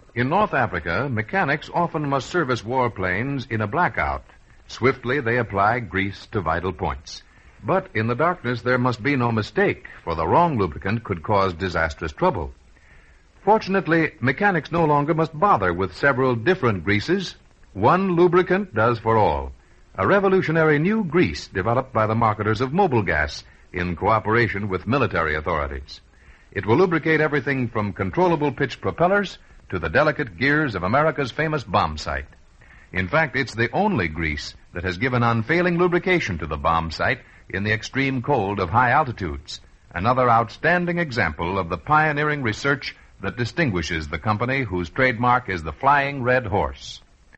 In North Africa, mechanics often must service warplanes in a blackout. Swiftly, they apply grease to vital points. But in the darkness, there must be no mistake, for the wrong lubricant could cause disastrous trouble. Fortunately, mechanics no longer must bother with several different greases. One lubricant does for all. A revolutionary new grease developed by the marketers of Mobil Gas in cooperation with military authorities. It will lubricate everything from controllable pitch propellers to the delicate gears of America's famous bomb sight. In fact, it's the only grease that has given unfailing lubrication to the bomb sight in the extreme cold of high altitudes. Another outstanding example of the pioneering research that distinguishes the company whose trademark is the Flying Red Horse.